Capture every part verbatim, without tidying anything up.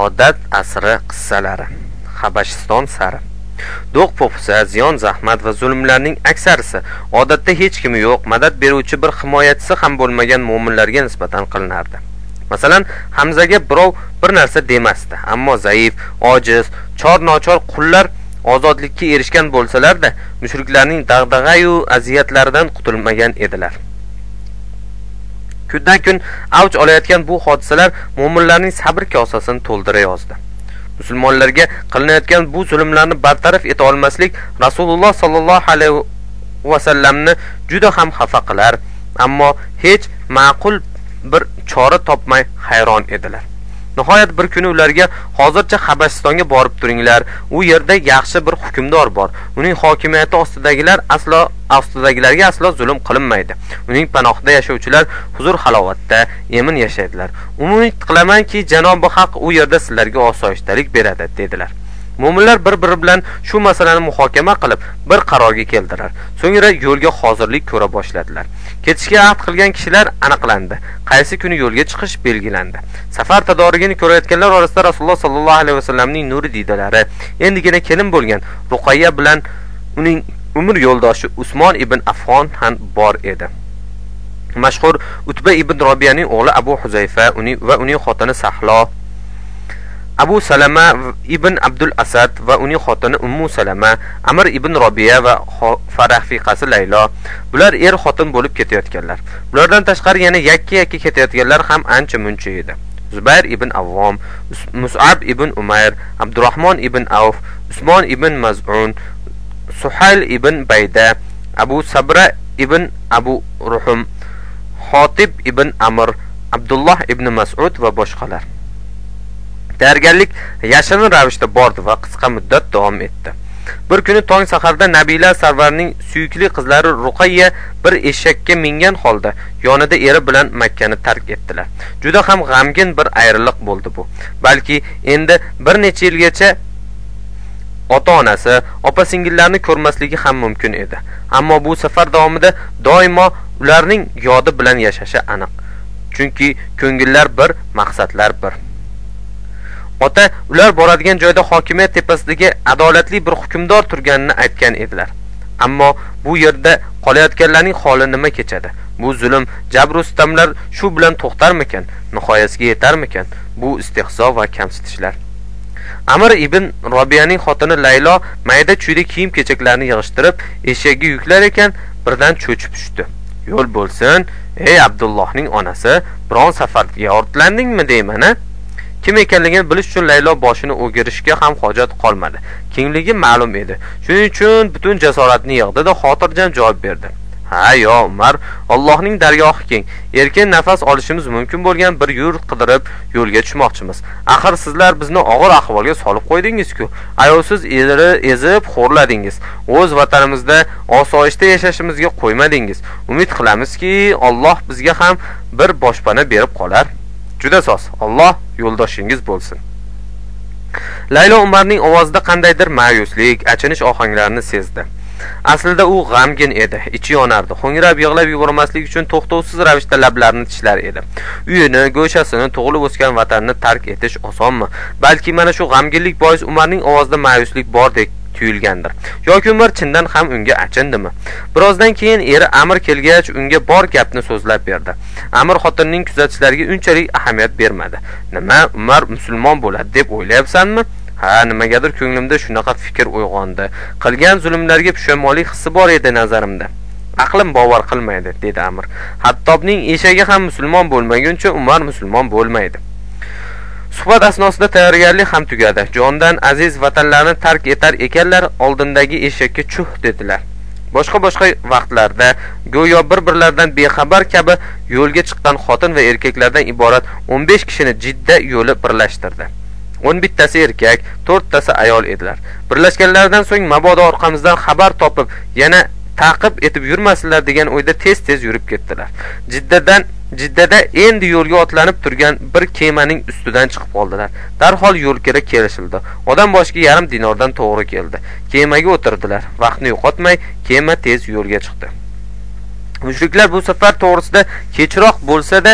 Saodat asri qissalari. Habashiston sari. Do'q po'pisa, ziyon, zahmat va zulmlarning aksarisi odatda hech kimi yo'q, madad beruvchi bir himoyachisi ham bo'lmagan mo'minlarga nisbatan qilinardi. Masalan, Hamzaga birov bir narsa demasdi, ammo zaif, ojiz, chor-nochor qullar ozodlikka erishgan bo'lsalar-da, mushriklarning dag'dag'a-yu aziyatlaridan qutulmagan edilar. Kundan kun avj olayotgan bu hodisalar mo'minlarning sabr kosasini to'ldira yozdi. Musulmonlarga qilinayotgan bu zulmlarni bartaraf eta olmaslik Rasululloh sallallohu alayhi va sallamni juda ham xafa qilar, ammo hech ma'qul bir chora topmay hayron edilar. Nihoyat bir kuni ularga hozircha Habashistonga borib turinglar, u yerda yaxshi bir hukmdor bor. Uning hokimiyati ostidagilar aslo ostidagilarga aslo zulm qilinmaydi. Uning panohida yashovchilar huzur halovatda emin yashaydilar. Umid qilamanki, Janobi Haq u yerda sizlarga osoyishtalik beradi, dedilar. Mo'minlar bir-biri bilan shu masalani muhokama qilib, bir qarorga keldilar. So'ngra yo'lga hozirlik ko'ra boshladilar. Ketishga ahd qilgan kishilar aniqlandi. Qaysi kuni yo'lga chiqish belgilandi. Safar tadorigini ko'rayotganlar orasida Rasululloh sallallohu alayhi vasallamning nuri didalari, endigina kelin bo'lgan Ruqayya bilan uning umr yo'ldoshi Usmon ibn Affon ham bor edi. Mashhur Utba ibn Robiyaning o'g'li Abu Huzayfa uning va uning xotini Sahlo, Abu Salama ibn Abdul Asad va uning xotini Ummu Salama, Amr ibn Robiya va rafiqasi Laylo. Bular er xotin bo'lib ketayotganlar. Bulardan tashqari yana yakka-yakka ketayotganlar ham ancha muncha edi. Zubayr ibn Avvom, Mus'ab ibn Umayr, Abdurrahmon ibn Auf, Usmon ibn Maz'un, Suhayl ibn Bayda, Abu Sabra ibn Abu Ruhum, Xotib ibn Amr, Abdullah ibn Mas'ud va boshqalar. Tayyorgarlik yashirin ravishda bordi va qisqa muddat davom etdi. Bir kuni tong saharda Nabiylar sarvarining suyukli qizlari Ruqayya bir eshakka mingan holda yonida eri bilan Makka ni tark etdilar. Juda ham g'amgin bir ayriliq bo'ldi bu. Balki endi bir necha yilgacha ota-onasi, opa-singillarni ko'rmasligi ham mumkin edi. Ammo bu safar davomida doimo ularning yodi bilan yashashi aniq. Chunki ko'ngillar bir, maqsadlar bir. Ota ular boradigan joyda hokimiyat tepasidagi adolatli bir hukmdor turganini aytgan edilar. Ammo bu yerda qolayotganlarning holi nima kechadi? Bu zulm, jabr va sitamlar shu bilan to'xtarmikan? Nihoyasiga yetarmikan? Bu istehzo va kamsitishlar. Amr ibn Robiyaning xotini Laylo mayda-chuyda kiyim-kechaklarni yig'ishtirib, eshakka yuklar ekan, birdan cho'chib tushdi. Yo'l bo'lsin, ey Abdullohning onasi, biron safarga ortlandingmi deyman-a? Kim ekanligini bilish uchun Laylo boshini o'girishga ham hojat qolmadi. Kimligi ma'lum edi. Shuning uchun butun jasoratni yig'di-da xotirjam javob berdi. Ha, yo Umar, Allohning dargohi keng. Erkin nafas olishimiz mumkin bo'lgan bir yurt qidirib yo'lga tushmoqchimiz. Axir sizlar bizni og'ir ahvolga solib qo'ydingiz-ku. Ayovsiz eri ezib xo'rladingiz. O'z vatanimizda osoyishta yashashimizga qo'ymadingiz. Umid qilamizki, Alloh bizga ham bir boshpana berib qolar. Juda soz, Alloh yo'ldoshingiz bo'lsin. Laylo Umarning ovozida qandaydir ma'yuslik, achinish ohanglarini sezdi. Aslida u g'amgin edi, ichi yonardi. Ho'ngrab yig'lab yubormaslik uchun to'xtovsiz ravishda lablarini tishlar edi. Uyini, go'shasini, tug'ilib o'sgan vatanini tark etish osonmi? Balki mana shu g'amginlik bois Umarning ovozida ma'yuslik bordek tuyulgandir. Yoki Umar chindan ham unga achindimi? Birozdan keyin eri Amr kelgach unga bor gapni so'zlab berdi. Amr xotinining kuzatishlariga unchalik ahamiyat bermadi. Nima, Umar musulmon bo'ladi deb o'ylayapsanmi? Ha, nimagadir ko'nglimda shunaqa fikr uyg'ondi. Qilgan zulmlarga pushaymonlik hissi bor edi nazarimda. Aqlim bovar qilmaydi, dedi Amr. Hattobning eshagi ham musulmon bo'lmaguncha Umar musulmon bo'lmaydi. Suhbat asnosida tayyorgarlik ham tugadi. Jondan aziz vatanlarni tark etar ekanlar, oldindagi eshakka chuh dedilar. Boshqa-boshqa vaqtlarda go'yo bir-birlaridan bexabar kabi yo'lga chiqqan xotin va erkaklardan iborat o'n besh kishini Jidda yo'li birlashtirdi. o'n bittasi erkak, to'rttasi ayol edilar. Birlashganlaridan so'ng mabodo orqamizdan xabar topib, yana ta'qib etib yurmasinlar degan o'yda tez-tez yurib ketdilar. Jiddadan Jiddada endi yo'lga otlanib turgan bir kemaning ustidan chiqib qoldilar. Darhol yo'l kira kelishildi. Odam boshiga yarim dinordan to'g'ri keldi. Kemaga o'tirdilar. Vaqtni yo'qotmay kema tez yo'lga chiqdi. Mushriklar bu safar to'g'risida kechroq bo'lsa-da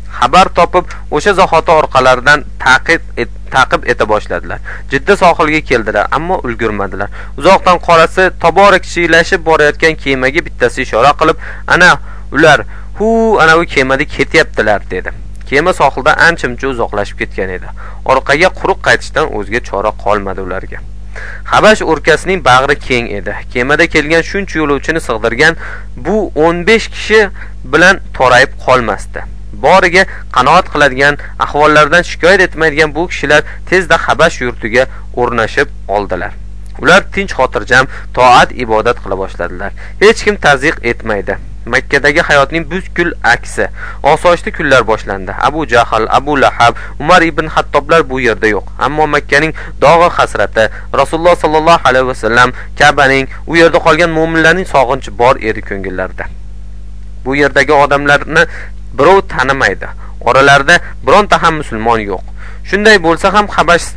xabar topib o'sha zahoti orqalaridan taqib et, taqib eta boshladilar. Jidda sohilga keldilar, ammo ulgurmadilar. Uzoqdan qorasi tobora kichilashib borayotgan kemaga bittasi ishora qilib, "Ana ular, hu, ana u kemada ketyaptilar" dedi. Kema sohildan ancha-muncha uzoqlashib ketgan edi. Orqaga quruq qaytishdan o'zga chora qolmadi ularga. Habash o'rkasining bag'ri keng edi. Kemada kelgan shuncha yo'lovchini sig'dirgan bu o'n besh kishi bilan torayib qolmasdi. Boriga qanoat qiladigan, ahvollardan shikoyat etmaydigan bu kishilar tezda Habash yurtiga o'rnashib oldilar. Ular tinch xotirjam toat ibodat qila boshladilar. Hech kim tazyiq etmaydi. Makkadagi hayotning butkul aksi. Osoyishta kunlar boshlandi. Abu Jahl, Abu Lahab, Umar ibn Hattoblar bu yerda yo'q. Ammo Makkaning dog'i hasrati, Rasululloh sallallohu alayhi vasallam, Ka'baning, u yerda qolgan mu'minlarning sog'inchi bor edi ko'ngillarida. Bu yerdagi odamlarni birov tanimaydi. Oralarida bironta ham musulmon yo'q. Shunday bo'lsa ham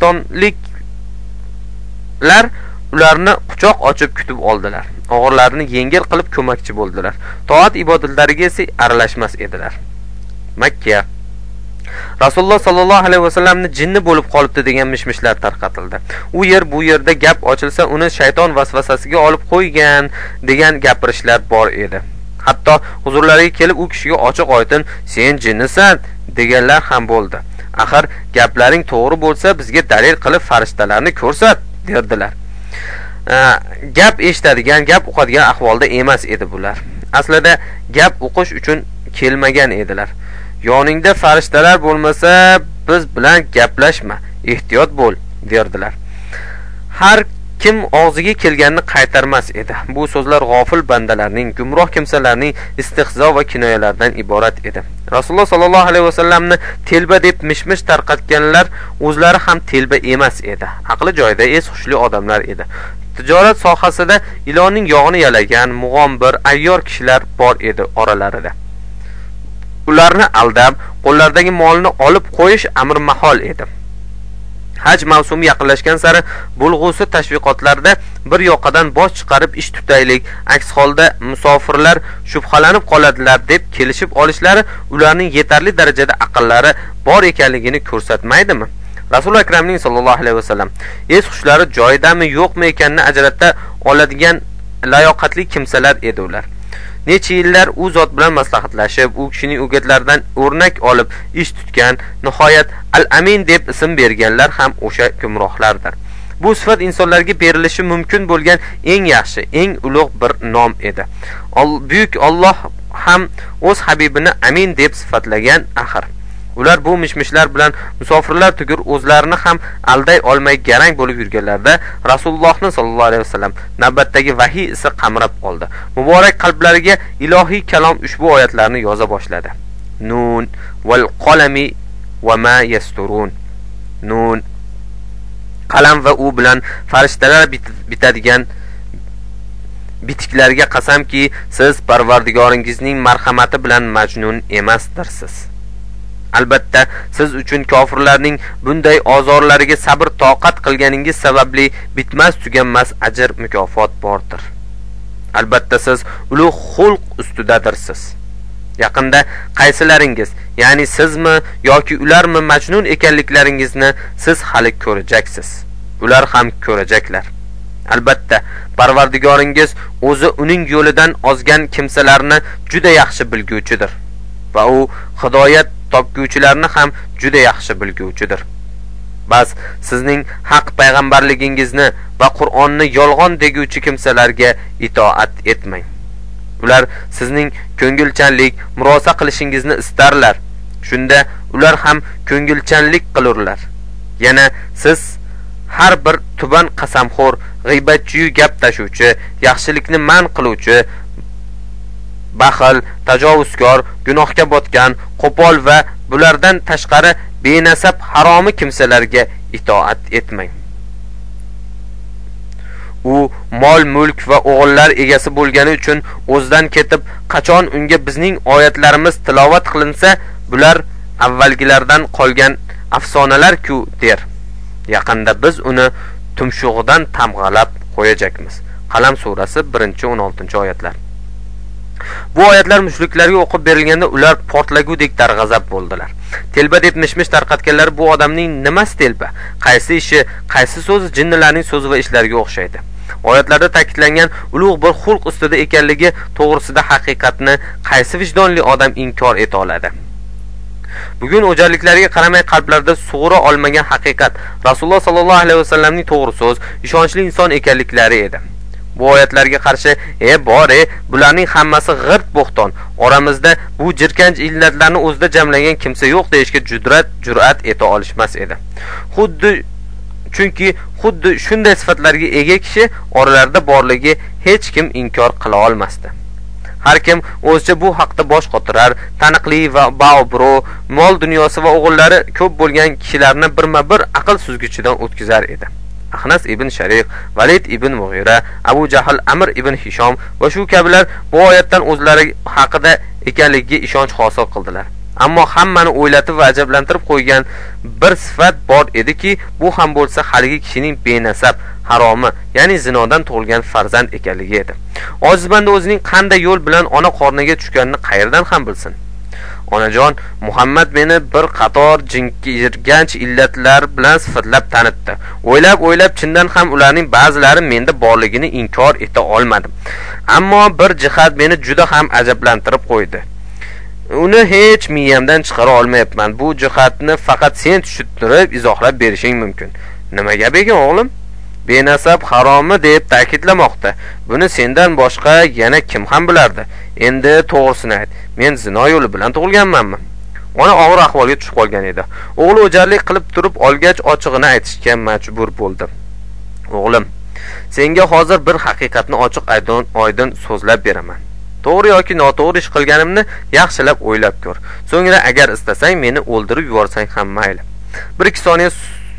Habashistonliklar ularni quchoq ochib kutib oldilar. Og'irlarini yengil qilib ko'makchi bo'ldilar. Toat ibodatlariga esa aralashmas edilar. Makka Rasululloh sallallohu alayhi vasallamni jinni bo'lib qolibdi degan mishmishlar tarqatildi. U yer bu yerda gap ochilsa uni shayton vasvasasiga olib qo'ygan degan gapirishlar bor edi. Hatto huzurlariga kelib u kishiga ochiq oytin "Sen jinnisan" deganlar ham bo'ldi. Axir gaplaring to'g'ri bo'lsa bizga dalil qilib farishtalarni ko'rsat derdilar. Gap eshitadigan, gap o'qadigan ahvolda emas edi bular. Aslida gap o'qish uchun kelmagan edilar. Yoningda farishtalar bo'lmasa biz bilan gaplashma, ehtiyot bo'l derdilar. Har kim og'ziga kelganini qaytarmas edi. Bu so'zlar g'ofil bandalarning, gumroh kimsalarning istihzo va kinoyalardan iborat edi. Rasululloh sallallohu alayhi vasallamni telba deb mishmish tarqatganlar o'zlari ham telba emas edi. Aqli joyida, es xushli odamlar edi. Tijorat sohasida ilonning yog'ini yalagan, mug'ombir, ayyor kishilar bor edi oralarida. Ularni aldab, qo'llaridagi molni olib qo'yish amr mahol edi. Haj mavsumi yaqinlashgan sari bo'lg'usi tashviqotlarda bir yoqadan bosh chiqarib ish tutaylik, aks holda musofirlar shubhalanib qoladilar deb kelishib olishlari ularning yetarli darajada aqllari bor ekanligini ko'rsatmaydimi? Rasululloh akramning sallallohu alayhi vasallam es xushlari joyidami yo'qmi ekanini ajrata oladigan layoqatli kimsalar edi ular. Necha yillar u zot bilan maslahatlashib, u kishining o'gitlaridan o'rnak olib ish tutgan, nihoyat Al-Amin deb ism berganlar ham o'sha gumrohlardir. Bu sifat insonlarga berilishi mumkin bo'lgan eng yaxshi, eng ulug' bir nom edi. Buyuk Alloh ham o'z habibini Amin deb sifatlagan axir. Ular bu mishmishlar bilan musofirlar tugur o'zlarini ham alday olmay garang bo'lib yurganlarda Rasulullohning sallallohu alayhi vasallam navbatdagi vahiy isi qamrab oldi. Muborak qalblariga ilohiy kalom ushbu oyatlarni yoza boshladi. Nun val qalami va ma yasturun. Nun qalam va u bilan farishtalar bitadigan bitiklarga qasamki, siz Parvardigoringizning marhamati bilan majnun emasdirsiz. Albatta, siz uchun kofirlarning bunday ozorlariga sabr toqat qilganingiz sababli bitmas tuganmas ajr mukofot bordir. Albatta siz ulug' xulq ustidadirsiz. Yaqinda qaysilaringiz, ya'ni sizmi yoki ularmi majnun ekanliklaringizni siz hali ko'rajaksiz. Ular ham ko'rajaklar. Albatta, Parvardigoringiz o'zi uning yo'lidan ozgan kimsalarni juda yaxshi bilguvchidir va u hidoyat topguvchilarni ham juda yaxshi bilguvchidir. Bas sizning haq payg'ambarligingizni va Qur'onni yolg'on deguvchi kimsalarga itoat etmang. Ular sizning ko'ngilchanlik, murosa qilishingizni istarlar. Shunda ular ham ko'ngilchanlik qilurlar. Yana siz har bir tuban qasamxo'r, g'iybatchi, gap tashuvchi, yaxshilikni man qiluvchi, baxil, tajovuzkor, gunohga botgan, qo'pol va bulardan tashqari benasab haromi kimsalarga itoat etmang. U mol, mulk va o'g'illar egasi bo'lgani uchun o'zidan ketib, qachon unga bizning oyatlarimiz tilovat qilinsa, bular avvalgilardan qolgan afsonalar-ku der. Yaqinda biz uni tumshug'idan tamg'alab qo'yajakmiz. Qalam surasi birinchi o'n oltinchi oyatlar. Bu oyatlar mushriklarga o'qib berilganda ular portlagudek darg'azab bo'ldilar. Telba deb mishmish tarqatganlar bu odamning nimasi telba? Qaysi ishi, qaysi so'zi jinnilarning so'zi va ishlariga o'xshaydi? Oyatlarda ta'kidlangan ulug' bir xulq ustida ekanligi to'g'risida haqiqatni qaysi vijdonli odam inkor eta oladi? Bugun o'jarliklariga qaramay qalblarda sug'ura olmagan haqiqat Rasululloh sallallohu alayhi vasallamning to'g'ri so'z, ishonchli inson ekanliklari edi. Bu oyatlarga qarshi, "E bor-e, bularning hammasi g'irt bo'xton. Oramizda bu jirkanch illatlarni o'zida jamlagan kimsa yo'q" deyishga jur'at jur'at eta olishmas edi. Xuddi chunki xuddi shunday sifatlarga ega kishi oralarida borligi hech kim inkor qila olmasdi. Har kim o'zicha bu haqda bosh qotirar, taniqli va baobro, mol dunyosi va o'g'illari ko'p bo'lgan kishilarni birma-bir aql suzgichidan o'tkazar edi. Ahnas ibn Shariq, Valid ibn Mughira, Abu Jahl, Amr ibn Hishom va shu kabilar bu oyatdan o'zlari haqida ekanligiga ishonch hosil qildilar. Ammo hammani o'ylatib va ajablantirib qo'ygan bir sifat bor ediki, bu ham bo'lsa haligi kishining benasab, haromi, ya'ni zinodan tug'ilgan farzand ekanligi edi. Ojiz banda o'zining qanday yo'l bilan ona qorniga tushganini qayerdan ham bilsin? Onajon, Muhammad meni bir qator jirkanch illatlar bilan sifatlab tanitdi. O'ylab-o'ylab chindan ham ularning ba'zilari menda borligini inkor eta olmadim. Ammo bir jihat meni juda ham ajablantirib qo'ydi. Uni hech miyamdan chiqara olmayapman. Bu jihatni faqat sen tushuntirib izohlab berishing mumkin. Nima gap ekan o'g'lim? Benasab haromi deb ta'kidlamoqda. Buni sendan boshqa yana kim ham bilardi? Endi to'g'risini ayt. Men zino yo'li bilan tug'ilganmanmi? Ona og'ir ahvolga tushib qolgan edi. O'g'li o'jarlik qilib turib olgach ochiqini aytishga majbur bo'ldi. O'g'lim, senga hozir bir haqiqatni ochiq aydon oydin so'zlab beraman. To'g'ri yoki noto'g'ri ish qilganimni yaxshilab o'ylab ko'r. So'ngra agar istasang meni o'ldirib yuborsang ham mayli. bir ikki soniya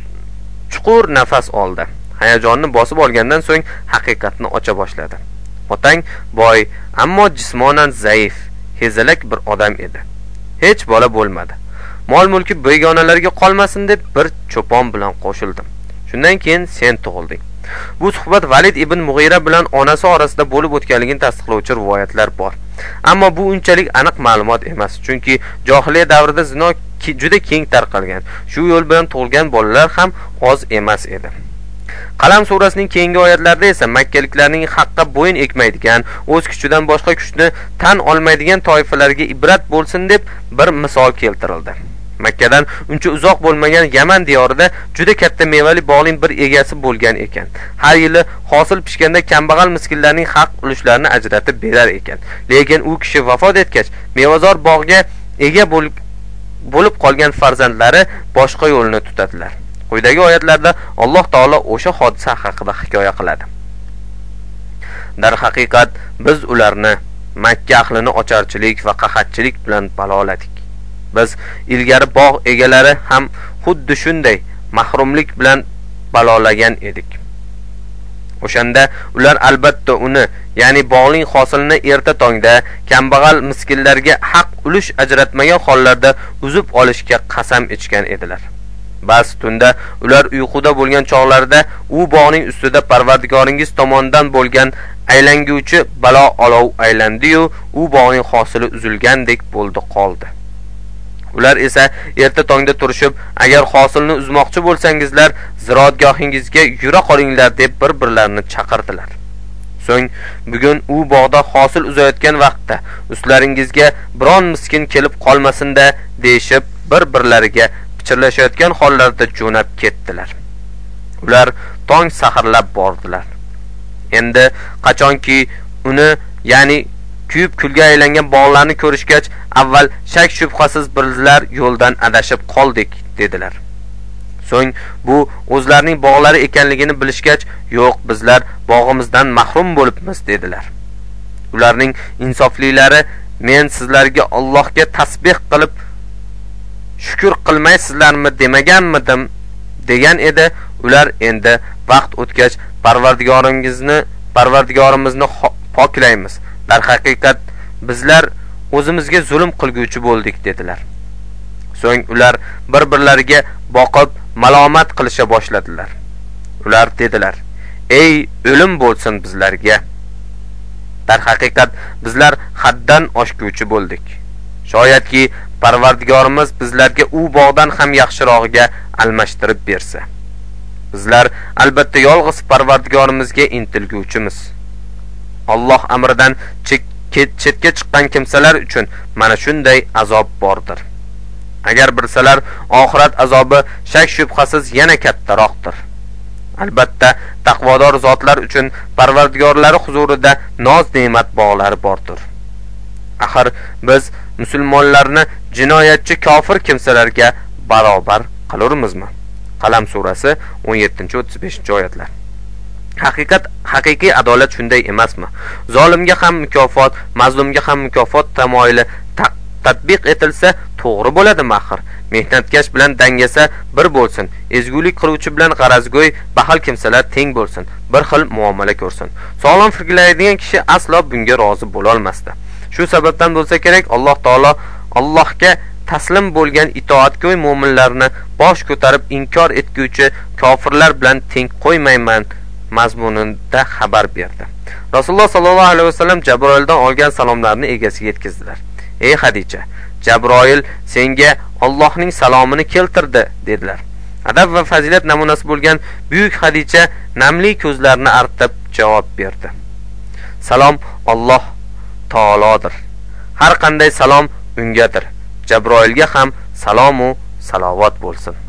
chuqur nafas oldi. Hayajonni bosib olgandan so'ng haqiqatni ocha boshladi. Otang boy, ammo jismonan zaif, hezalak bir odam edi. Hech bola bo'lmadi. Mol-mulki begonalarga qolmasin deb bir cho'pon bilan qo'shildim. Shundan keyin sen tug'ilding. Bu suhbat Valid ibn Mughira bilan onasi orasida bo'lib o'tganligini tasdiqlovchi rivoyatlar bor. Ammo bu unchalik aniq ma'lumot emas, chunki johiliya davrida zino juda keng tarqalgan. Shu yo'l bilan tug'ilgan bolalar ham oz emas edi. Qalam surasining keyingi oyatlarida esa makkaliklarning haqqa bo'yin ekmaydigan, o'z kuchidan boshqa kuchni tan olmaydigan toifalarga ibrat bo'lsin deb bir misol keltirildi. Makkadan uncha uzoq bo'lmagan Yaman diyorida juda katta mevali bog'ning bir egasi bo'lgan ekan. Har yili hosil pishganda kambag'al miskinlarning haq ulushlarini ajratib berar ekan. Lekin u kishi vafot etgach, mevazor bog'ga ega bo'lib qolgan farzandlari boshqa yo'lni tutadilar. Quyidagi oyatlarda Alloh taolo o'sha hodisa haqida hikoya qiladi. Dar haqiqat biz ularni Makka ahlini ocharchilik va qahatchilik bilan baloladik. Biz ilgari bog' egalari ham xuddi shunday mahrumlik bilan balolagan edik. O'shanda ular albatta uni, ya'ni bog'ning hosilini erta tongda kambag'al miskinlarga haq ulush ajratmagan hollarda uzib olishga qasam ichgan edilar. Bas tunda ular uyquda bo'lgan chog'larida u bog'ning ustida Parvardigoringiz tomonidan bo'lgan aylanguvchi balo olov aylandi-yu, u bog'ning hosili uzilgandek bo'ldi qoldi. Ular esa erta tongda turishib, agar hosilni uzmoqchi bo'lsangizlar, ziroatgohingizga yura qolinglar deb bir-birlarini chaqirdilar. So'ng bugun u bog'da hosil uzayotgan vaqtda ustlaringizga biron miskin kelib qolmasin-da deyshib bir-birlariga pichirlashayotgan hollarda jo'nab ketdilar. Ular tong saharlab bordilar. Endi qachonki uni, ya'ni kuyib kulga aylangan bog'larni ko'rishgach, avval shak shubhasiz bizlar yo'ldan adashib qoldik dedilar. So'ng bu o'zlarining bog'lari ekanligini bilishgach, yo'q, bizlar bog'imizdan mahrum bo'libmiz dedilar. Ularning insoflilari men sizlarga Allohga tasbih qilib shukr qilmaysizlarmi demaganmidim degan edi. Ular endi vaqt o'tgach Parvardigoringizni, Parvardigorimizni poklaymiz. Dar haqiqat bizlar o'zimizga zulm qilguvchi bo'ldik dedilar. So'ng ular bir-birlariga boqib malomat qilisha boshladilar. Ular dedilar: "Ey o'lim bo'lsin bizlarga. Darhaqiqat bizlar haddan oshguvchi bo'ldik. Shoyatki Parvardigorimiz bizlarga u bog'dan ham yaxshirog'iga almashtirib bersa. Bizlar albatta yolg'iz Parvardigorimizga intilguvchimiz. Alloh amridan chetga chiqqan kimsalar uchun mana shunday azob bordir. Agar bilsalar, oxirat azobi shak shubhasiz yana kattaroqdir. Albatta taqvodor zotlar uchun Parvardigorlari huzurida noz-ne'mat bog'lari bordir. Axir biz musulmonlarni jinoyatchi kofir kimsalarga barobar qilurmizmi? Qalam surasi o'n yettinchi o'ttiz beshinchi oyatlar. Haqiqat, haqiqiy adolat shunday emasmi? Zolimga ham mukofot, mazlumga ham mukofot tamoyili tatbiq etilsa to'g'ri bo'ladimi axir? Mehnatkash bilan dangasa bir bo'lsin, ezgulik qiluvchi bilan g'arazgo'y baxil kimsalar teng bo'lsin, bir xil muomala ko'rsin. Sog'lom fikrlaydigan kishi aslo bunga rozi bo'la olmasdi. Shu sababdan bo'lsa kerak, Alloh taolo Allohga taslim bo'lgan itoatgo'y mu'minlarni bosh ko'tarib inkor etguvchi kofirlar bilan teng qo'ymayman mazmunida xabar berdi. Rasululloh sallallohu alayhi vasallam Jabroildan olgan salomlarni egasiga yetkazdilar. Ey Xadija, Jabroil senga Allohning salomini keltirdi dedilar. Adab va fazilat namunasi bo'lgan buyuk Xadija namli ko'zlarini artib javob berdi. Salom Alloh taolodir. Har qanday salom ungadir. Jabroilga ham salom va salovat bo'lsin.